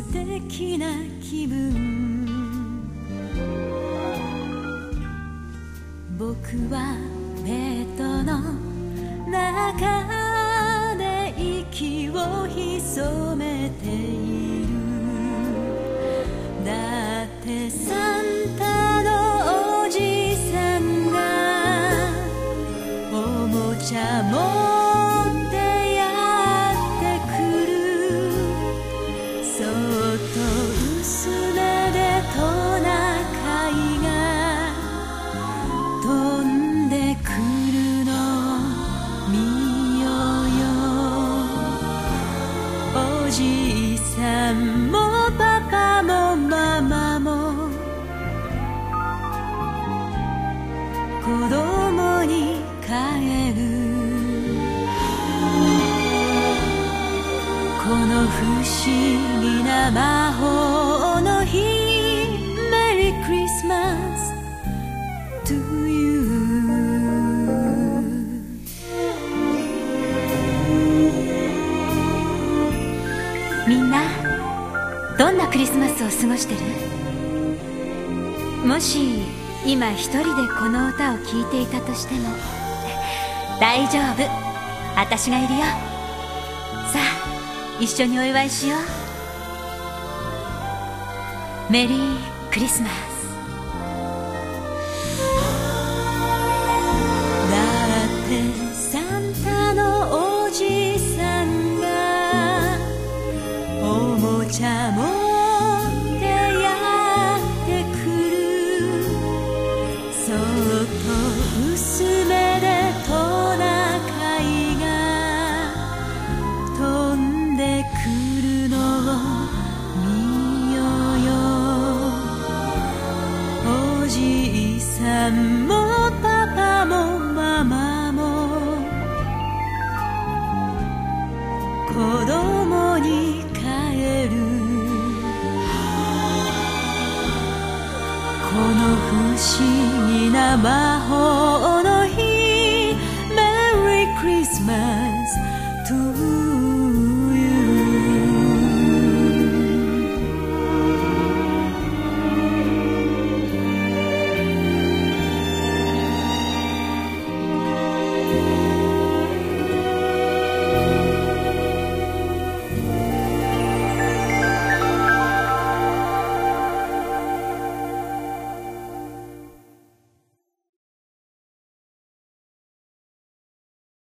敵な気分。僕はベッドの中で息を潜めている。だってサンタのおじさんがおもちゃ持ってやってくる。そっと薄めでトナカイが飛んでくるのを見ようよ。おじいさんもパパもママも子供に帰る。この不思議な魔法の日、メリークリスマス to you。 みんなどんなクリスマスを過ごしてる？もし今一人でこの歌を聴いていたとしても大丈夫、私がいるよ。さあ一緒にお祝いしよう。メリークリスマス。だってサンタのおじさんがおもちゃ持ってやってくる。そっと薄めでトナカイが飛んでくるのを見ようよ。おじいさんもパパもママも子供に帰る。この不思議な魔法の日、メリークリスマス to